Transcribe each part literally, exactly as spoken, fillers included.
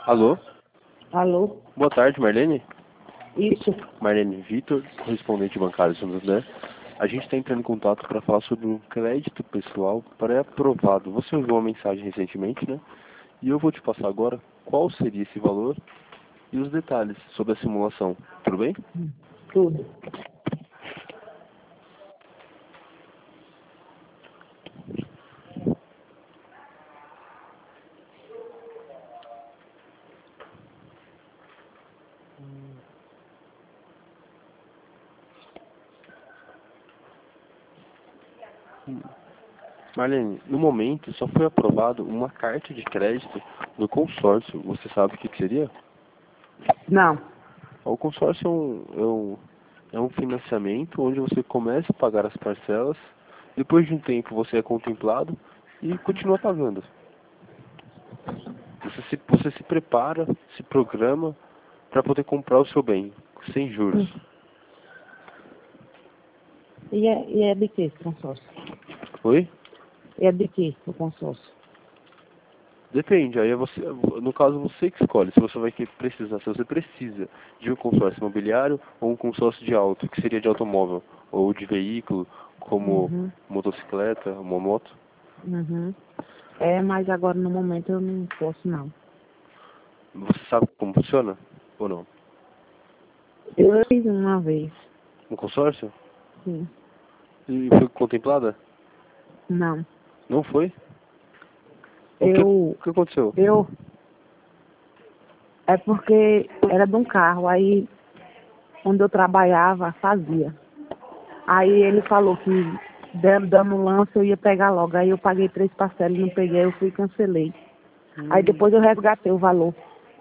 Alô? Alô? Boa tarde, Marlene. Isso. Marlene Vitor, correspondente bancário Santander. A gente está entrando em contato para falar sobre um crédito pessoal pré-aprovado. Você enviou uma mensagem recentemente, né? E eu vou te passar agora qual seria esse valor e os detalhes sobre a simulação. Tudo bem? Tudo. Marlene, no momento só foi aprovado uma carta de crédito no consórcio. Você sabe o que que seria? Não. O consórcio é um, é um, é um financiamento onde você começa a pagar as parcelas, depois de um tempo você é contemplado e continua pagando. Você se, você se prepara, se programa para poder comprar o seu bem, sem juros. E é, e é de que o consórcio? Oi? E é de que o consórcio? Depende, aí é você, no caso você que escolhe se você vai que precisar, se você precisa de um consórcio imobiliário ou um consórcio de auto, que seria de automóvel, ou de veículo, como Uhum. motocicleta, uma moto. Uhum. É, mas agora no momento eu não posso não. Você sabe como funciona? Ou não? Eu fiz uma vez. Um consórcio? Sim. E foi contemplada? Não. Não foi? O que, Eu. o que aconteceu? Eu. É porque era de um carro, aí onde eu trabalhava fazia. Aí ele falou que dando, dando um lance eu ia pegar logo. Aí eu paguei três parcelas, não peguei, eu fui e cancelei. Aí Hum. depois eu resgatei o valor.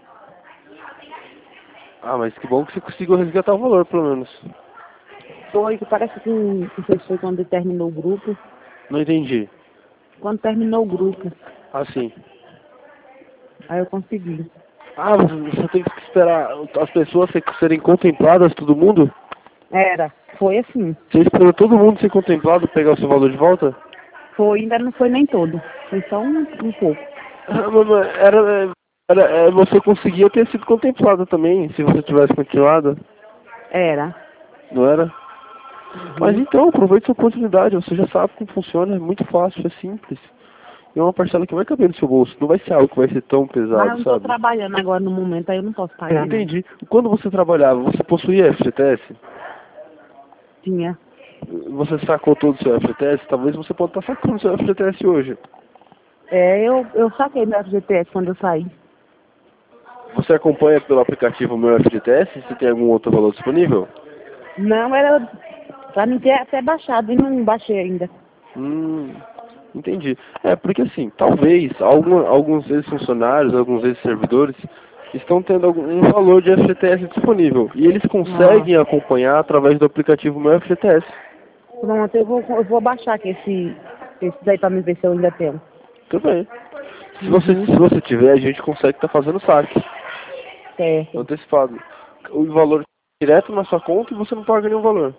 Ah, mas que bom que você conseguiu resgatar o valor, pelo menos. Foi que parece que não sei se foi quando terminou o grupo. Não entendi. Quando terminou o grupo, Ah, sim. aí eu consegui. Ah, você você tem que esperar as pessoas se- serem contempladas, todo mundo? Era, foi assim. Você esperou todo mundo ser contemplado pegar o seu valor de volta? Foi, ainda não foi nem todo. Foi só um, um pouco. Ah, mas mas era, era, é, você conseguia ter sido contemplado também, se você tivesse continuado, Era. não era? Mas Uhum. então, aproveite sua oportunidade, você já sabe como funciona, é muito fácil, é simples. E é uma parcela que vai caber no seu bolso, não vai ser algo que vai ser tão Mas eu pesado, não estou sabe? trabalhando agora no momento, aí eu não posso Eu pagar não. entendi. Quando você trabalhava, você possuía F G T S? Tinha. Você sacou todo o seu F G T S? Talvez você possa estar sacando o seu F G T S hoje. É, eu, eu saquei meu F G T S quando eu saí. Você acompanha pelo aplicativo Meu F G T S, se tem algum outro valor disponível? Não, era pra mim ter até baixado e não baixei ainda. Hum, entendi. É, porque assim, talvez algum, alguns ex-funcionários, alguns ex-servidores estão tendo algum, um valor de F G T S disponível. E eles Ah, conseguem acompanhar através do aplicativo Meu F G T S. pronto, eu vou, eu vou baixar aqui esse, esse daí pra me ver se eu ainda tenho. Tudo bem. Se você, Uhum. se você tiver, a gente consegue estar fazendo saque Certo. antecipado. O valor direto na sua conta e você não paga nenhum valor.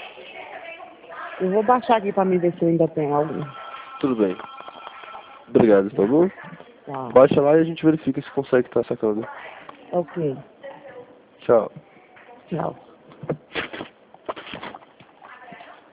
Eu vou baixar aqui pra me ver se eu ainda tenho algum. Tudo bem. Obrigado, tá bom? Tá. Baixa lá e a gente verifica se consegue estar sacando. Ok. Tchau. Tchau.